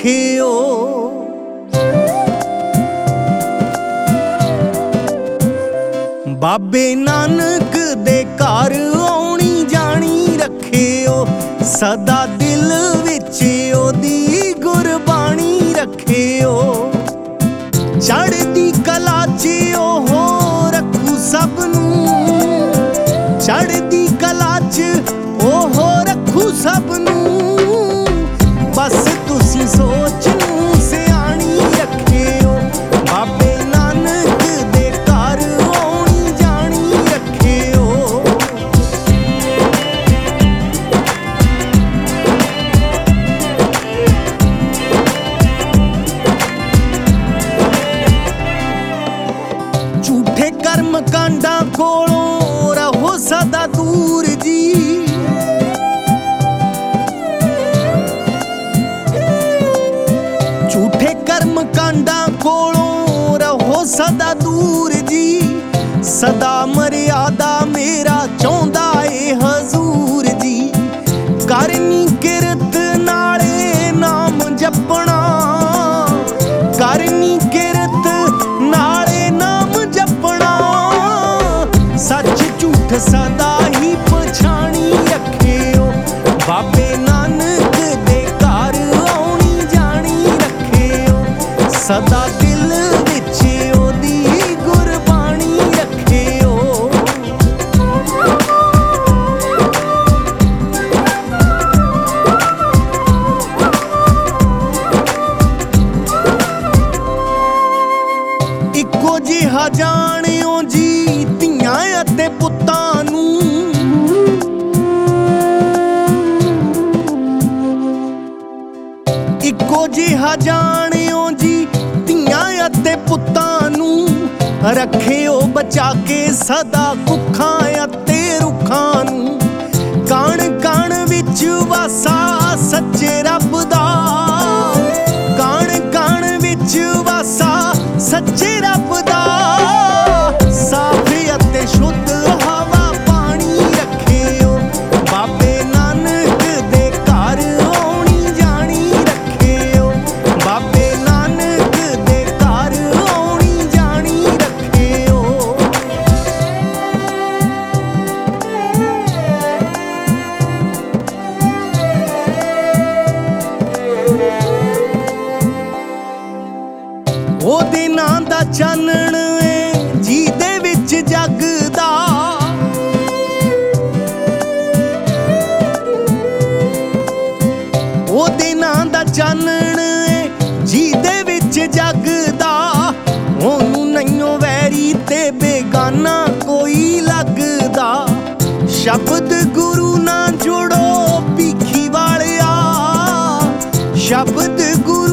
रखियो। बाबे नानक दे घर आउणी जानी रखियो। सदा दिल विच ओदी गुरबाणी रखियो। चढ़दी कला च ओहो रखू सबनूं, चढ़दी कला च ओहो रखू सबनूं। बस तुसी सोच नूं सियाणी रखियो। बाबे नानक दे घर आउणी जानी रखियो। झूठे कर्म कांडां कोलों रहो सदा दूर जी। झूठे कर्म कांडां कोलों रहो सदा दूर जी। सदा मर्यादा मेरा चाहुंदा ए हजूर जी। करनी किरत नाले नाम जपना, करनी किरत नाले नाम जपना। सच झूठ सदा ही पछाणी रखियो। बाबे नानक दे घर आउणी जानी रखियो। सदा दिल विच ओदी गुरबाणी रखियो। इक्को जिहा जाणियो जी धीआं अते पुत्तां नूं। इक्को जिहा जाणियो जी धीआं अते पुत्तां नूं। रखियो बचा के सदा कुखां अते रुखां नूं। कण कण विच वासा सच्चे रब दा, कण कण विच वासा सच्चे रब दा। साफ अते शुद्ध हवा पानी रखियो। बाबे नानक दे घर आउणी जानी रखियो। बाबे नानक दे घर आउणी जानी रखियो। ओदे नां दा चानण ए जीदे विच जगदा। ओदे नां दा चानण ए जीदे विच जगदा। ओनू नहियों वैरी ते बेगाना कोई लगदा। शब्द गुरु ना जुड़ो भीखी वालिया, शब्द गुरु